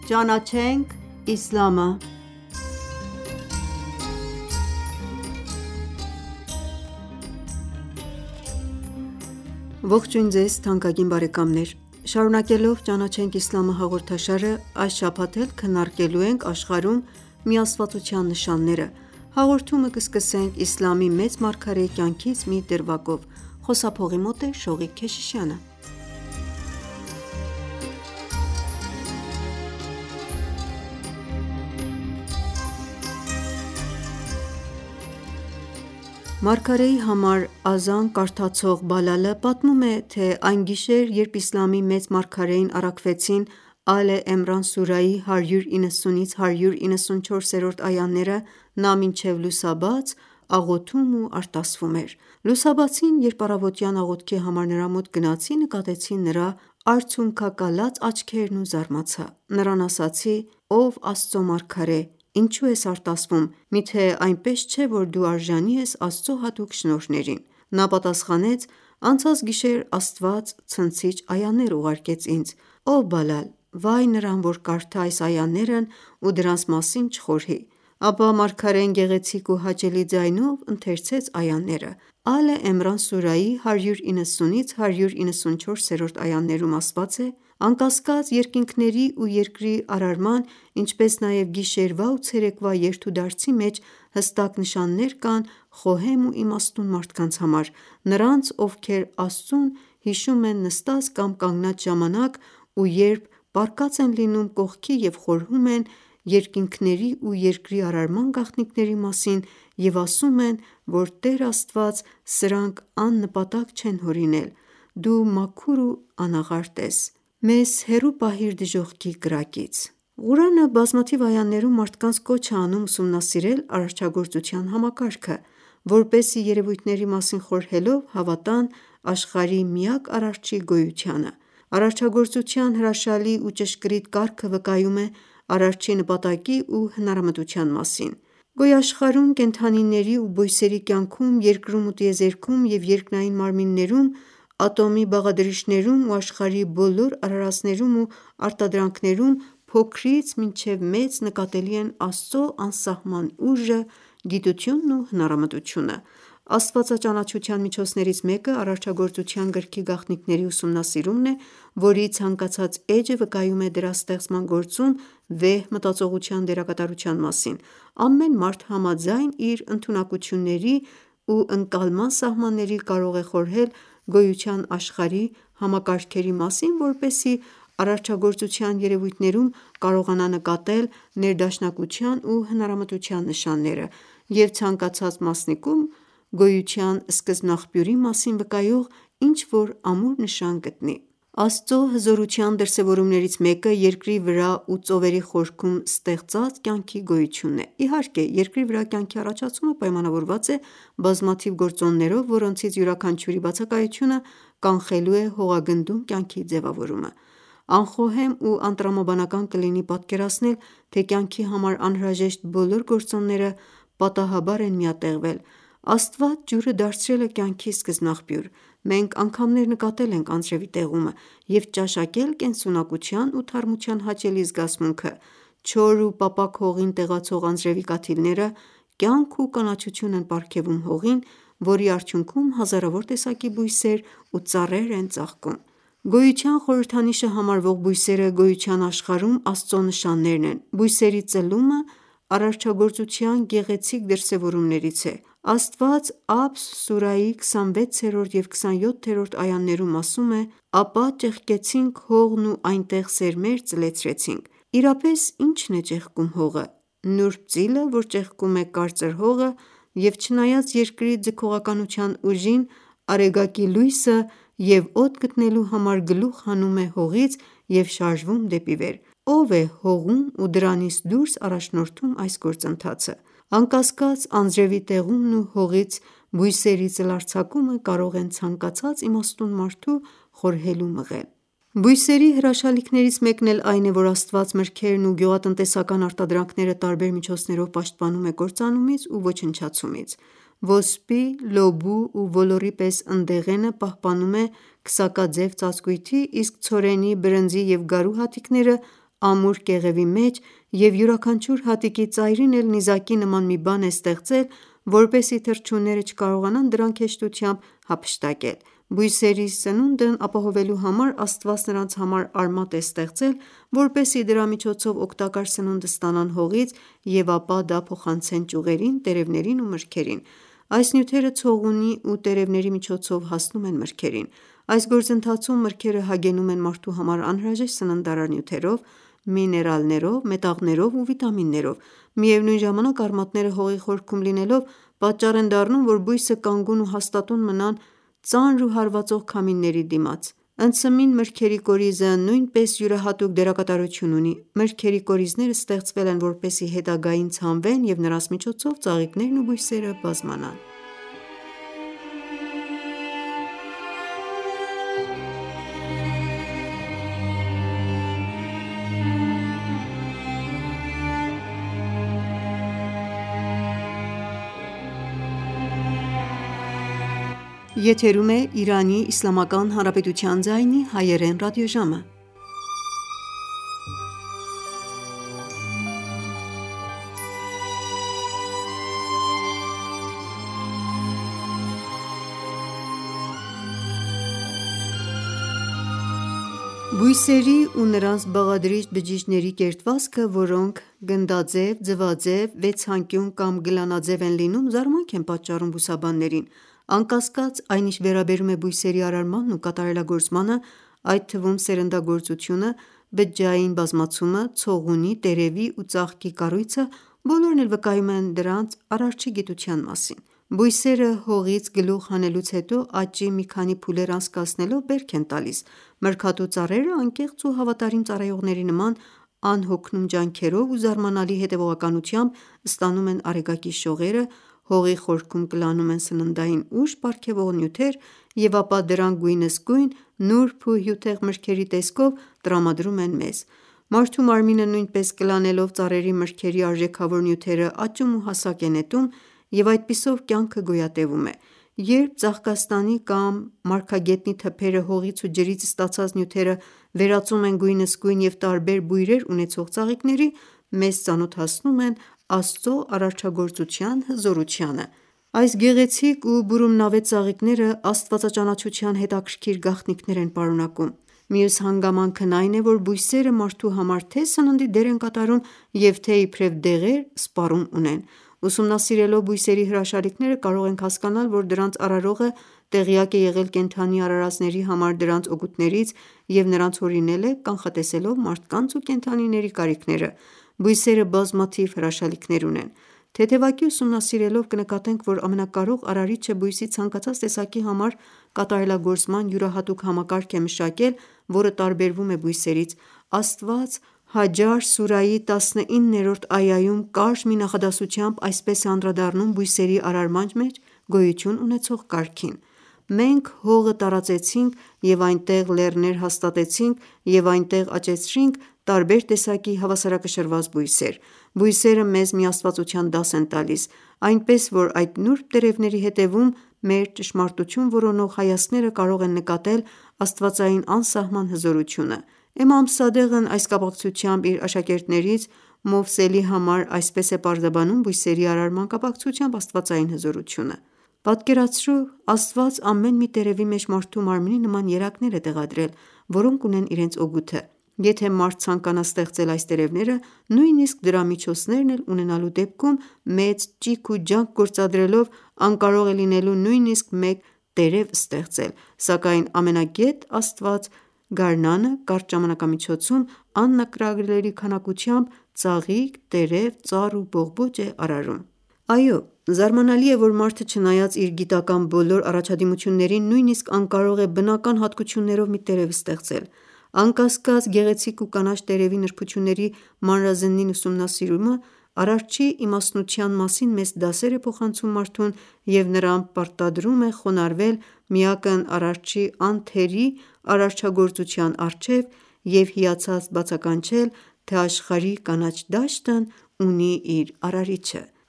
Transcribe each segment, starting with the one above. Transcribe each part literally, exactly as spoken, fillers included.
Ճանաչենք իսլամը Ողջույն ձեզ թանկագին բարեկամներ: Շարունակելով «Ճանաչենք իսլամը» հաղորդաշարը, այս շաբաթ էլ քննարկելու ենք աշխարհում միաստվածության նշանները: Հաղորդումը կսկսենք իսլամի մեծ մարգարեի կյանքից մի դրվագով: Խոսափողի մոտ է Շողիկ Քեշիշյանը: Մարգարեի համար ազան կարդացող Բալալը պատմում է, թե այն գիշեր, երբ իսլամի մեծ մարգարեին առաքվեցին Ալե Էմրան սուրահի հարյուր իննսունից հարյուր իննսունչորսերորդ այաները, նա մինչև լուսաբաց աղոթում ու արտասվում էր: Լուսաբացին, երբ առավոտյան աղոթքի համար նրա մոտ գնացի, նկատեցի նրա արցունքակալած աչքերն ու զարմացա: Նրան ասացի. «Ով Աստծո մարգարե, ինչո՞ւ ես արտասվում: Միթե այնպես չէ, որ դու արժանի ես Աստծո հատուկ շնորհներին»: Նա պատասխանեց. «Անցած գիշեր Աստված ցնցիչ այաներ ուղարկեց ինձ: Ով Բալալ, վայ նրան, որ կարդա այս այաներն ու դրանց մասին չխորհի»: Ապա մարգարեն գեղեցիկ ու հաճելի ձայնով ընթերցեց այաները: Ալե Էմրան սուրահի հարյուր իննսունից հարյուր իննսունչորսերորդ այաներում ասված է. «Անկասկած, երկինքների ու երկրի արարման, ինչպես նաև գիշերվա ու ցերեկվա երթուդարձի մեջ հստակ նշաններ կան խոհեմ ու իմաստուն մարդկանց համար, նրանց, ովքեր Աստծուն հիշում են նստած կամ կանգնած ժամանակ ու երբ պառկած են լինում կողքի և խորհում են երկինքների ու երկրի արարման գաղտնիքների մասին և ասում են, որ Տեր Աստված սրանք աննպատակ չեն հորինել: Դու մաքուր ու անաղարտ ես: Մեզ հեռու պահիր դժոխքի կրակից»: Ղուրանը բազմաթիվ այաներում մարդկանց կոչ է անում ուսումնասիրել արարչագործության համակարգը, որպեսզի երևույթների մասին խորհելով հավատան աշխարհի միակ Արարչի գոյությանը: Արարչագործության հրաշալի ու ճշգրիտ կարգը վկայում է Արարչի նպատակի ու հնարամտության մասին: Գոյաշխարհում, կենդանիների ու բույսերի կյանքում, երկրում ու տիեզերքում և երկնային մարմիններում, ատոմի բաղադրիչներում ու աշխարհի բոլոր արարածներում ու արտադրանքներում փոքրից մինչև մեծ նկատելի են Աստծո անսահման ուժը, գիտությունն ու հնարամտությունը: Աստվածաճանաչության միջոցներից մեկը արարչագործության գրքի գաղտնիքների ուսումնասիրումն է, որի ցանկացած էջը վկայում է դրա ստեղծման գործում վեհ մտածողության դերակատարության մասին: Ամեն մարդ համաձայն իր ընդունակությունների ու ընկալման սահմանների կարող է խորհել գոյության աշխարհի համակարգերի մասին, որպեսզի արարչագործության երևույթներում կարողանա նկատել ներդաշնակության ու հնարամտության նշանները և ցանկացած մասնիկում գոյության սկզբնաղբյուրի մասին վկայող ինչ-որ ամուր նշան գտնի: Աստծո հզորության դրսևորումներից մեկը երկրի վրա ու ծովերի խորքում ստեղծած կյանքի գոյությունն է: Իհարկե երկրի վրա կյանքի առաջացումը պայմանավորված է բազմաթիվ գործոններով, որոնցից յուրաքանչյուրի բացակայությունը կանխելու է հողագնդում կյանքի ձևավորումը: Անխոհեմ ու անտրամաբանական կլինի պատկերացնել, թե կյանքի համար անհրաժեշտ բոլոր գործոնները պատահաբար են միատեղվել: Աստված ջուրը դարձրել է կյանքի սկզբնաղբյուր: Մենք անգամներ նկատել ենք անձրևի տեղումը և ճաշակել կենսունակության ու թարմության հաճելի զգացմունքը: Չոր ու պապակ հողին տեղացող անձրևի կաթիլները կյանք ու կանաչություն են պարգևում հողին, որի արդյունքում հազարավոր տեսակի բույսեր ու ծառեր են ծաղկում: Գոյության խորհրդանիշը համարվող բույսերը գոյության աշխարհում Աստծո նշաններն են: Բույսերի ծլումը արարչագործության գեղեցիկ դրսևորումներից է: Աստված Աբս սուրահի քսանվեցերորդ և քսանյոթերորդ այաներում ասում է. «Ապա ճեղքեցինք հողն ու այնտեղ սերմեր ծլեցրեցինք»: Իրապես ի՞նչն է ճեղքում հողը: Նուրբ ծիլը, որ ճեղքում է կարծր հողը և չնայած երկրի ձգողականության ուժին, Արեգակի լույսը և օդ գտնելու համար գլուխ հանում է հողից և շարժվում դեպի վեր: Ո՞վ է հողում ու դրանից դուրս առաջնորդում այս գործընթացը: Անկասկած անձրևի տեղումն ու հողից բույսերի ծլարձակումը կարող են ցանկացած իմաստուն մարդու խորհելու մղել: Բույսերի հրաշալիքներից մեկն էլ այն է, որ Աստված մրգերն ու գյուղատնտեսական արտադրանքները տարբեր միջոցներով պաշտպանում է կործանումից ու ոչնչացումից: Ոսպի, լոբու ու ոլորի պես ընդեղենը պահպանում է քսակաձև ծածկույթի, իսկ ցորենի, բրնձի և գարու հատիկները ամուր կեղևի մեջ և յուրաքանչյուր հատիկի ծայրին էլ նիզակի նման մի բան է ստեղծել, որպեսզի թռչունները չկարողանան դրանք հեշտությամբ հափշտակել: Բույսերի սնունդն ապահովելու համար Աստված նրանց համար արմատ է ստեղծել, որպեսզի դրա միջոցով օգտակար սնունդ ստանան հողից և ապա դա փոխանցեն ճյուղերին, տերևներին ու մրգերին: Այս նյութերը ցողունի ու տերևների միջոցով հասնում են մրգերին: Այս գործընթացում մրգերը հագենում են մարդու համար անհրաժեշտ սննդարար նյութերով, միներալներով, մետաղներով ու վիտամիններով: Միևնույն ժամանակ արմատները հողի խորքում լինելով, պատճառ են դառնում, որ բույսը կանգուն ու հաստատուն մնան ծանր ու հարվածող քամիների դիմաց: Ընդսնմին մրգերի կորիզը նույնպես յուրահատուկ դերակատարություն ունի: Մրգերի կորիզները ստեղծվել են, որպեսզի հետագային ցանվեն և նրանց միջոցով ծաղիկներն ու բույսերը բազմանան: Բույսերի ու նրանց բաղադրիչ բջիջների կերտվածքը, որոնք գնդաձև, ձվաձև, վեցանկյուն կամ գլանաձև են լինում, զարմանք են պատճառում բուսաբաններին: Անկասկած, այն ինչ վերաբերում է բույսերի արարմանն ու կատարելագործմանը, այդ թվում սերնդագործությունը, բջջային բազմացումը, ցողունի, տերևի ու ծաղկի կառույցը, բոլորն էլ վկայում են դրանց արարչի գիտության մասին: Բույսերը հողից գլուխ հանելուց հետո աճի մի քանի փուլեր անցկացնելով բերք են տալիս: Մրգատու ծառերը անկեղծ ու հավատարիմ ծառայողների նման, անհոգնում ջանքերով ու զարմանալի հետևողականությամբ ստանում են արեգակի շողերը, հողի խորքում կլանում են սննդային ուժ պարգևող նյութեր և ապա դրանք գույնզգույն, նուրբ ու հյութեղ մրգերի տեսքով տրամադրում են մեզ: Մարդու մարմինը նույնպես կլանելով ծառերի մրգերի արժեքավոր նյութերը աճում ու հասակ է նետում և այդպիսով կյանքը գոյատևում է: Երբ ծաղկաստանի կամ մարգագետնի թփերը հողից ու ջրից ստացած նյութերը վերածում են գույնզգույն և տարբեր բույրեր ունեցող ծաղիկների, մեզ ծանոթացնում են Աստծո արարչագործության հզորությանը: Այս գեղեցիկ ու բուրումնավետ ծաղիկները աստվածաճանաչության հետաքրքիր գաղտնիքներ են պարունակում: Մյուս հանգամանքն այն է, որ բույսերը մարդու համար թե սննդի դեր են կատարում և թե իբրև դեղեր սպառում ունեն: Ուսումնասիրելով բույսերի հրաշալիքները կարող ենք հասկանալ, որ դրանց արարողը տեղյակ է եղել կենդանի արարածների համար դրանց օգուտներից և նրանց հորինել է, կանխատեսելով մարդկանց ու կենդանիների կարիքները: Բույսերը բազմաթիվ հրաշալիքներ ունեն: Թեթևակի ուսումնասիրելով կնկատենք, որ ամենակարող արարիչը բույսի ցանկացած տեսակի համար կատարելագործման յուրահատուկ համակարգ է մշակել, որը տարբերվում է բույսերից: Աստված Հաջր սուրայի տասնիններորդ այայում կարճ մի նախադասությամբ այսպես է անդրադառնում բույսերի արարման մեջ գոյություն ունեցող կարգին. «Մենք հողը տարածեցինք և այնտեղ լեռներ հաստատեցինք և այնտեղ աճեցրինք տարբեր տեսակի հավասարակշռված բույսեր: Բույսերը մեզ միաստվածության դաս են տալիս, այնպես որ այդ նուրբ տերևների հետևում մեր ճշմարտություն որոնող հայացքները կարող են նկատել աստվածային անսահման հզորությունը»: Էմամ Սադեղն այս կապակցությամբ իր աշակերտներից Մովսելի համար այսպես է պարզաբանում բույսերի արարման կապակցությամբ աստվածային հզորությունը. «Պատկերացրու, Աստված ամեն մի տերևի մեջ մարդու մարմնի նման երակներ է տեղադրել, որոնք ունեն իրենց օգուտը: Եթե մարդ ցանկանա ստեղծել այս տերևները, նույնիսկ դրա միջոցներն էլ ունենալու դեպքում մեծ ճիգ ու ջանք գործադրելով անկարող է լինելու նույնիսկ մեկ տերև ստեղծել: Սակայն ամենագետ Աստված գարնանը կարճ ժամանակամիջոցում աննկարագրելի քանակությամբ ծաղիկ, տերև, ծառ ու բողբոջ է արարում»: Այո, զարմանալի է, որ մարդը չնայած իր գիտական բոլոր առաջադիմություններին, նույնիսկ անկարող է բնական հատկություններով մի տերև ստեղծել: Անկասկած, գեղեցիկ ու կանաչ տերևի նրբությունների մանրազնին ուսումնասիրումը Արարչի իմաստնության մասին մեծ դասեր է փոխանցում մարդուն և նրան պարտադրում է խոնարհվել միակն Արարչի անթերի արարչագործության առջև և հիացած բացականչել, թե աշխարհի կանաչ դաշտն ունի իր արարիչը: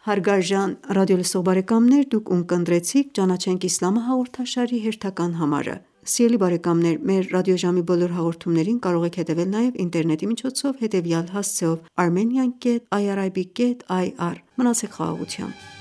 Հարգարժան ռադիոլսող բարեկամներ, դուք ունկնդրեցիք «Ճանաչենք իսլամը» հաղորդաշարի հերթական համարը: Սիրելի բարեկամներ, մեր ռադիոժամի բոլոր հաղորդումներին կարող եք հետևել նաև ինտերնետի միջոցով հետևյալ հասցեով՝ armenian կետ irib կետ ir: Մնացեք խաղաղությամբ: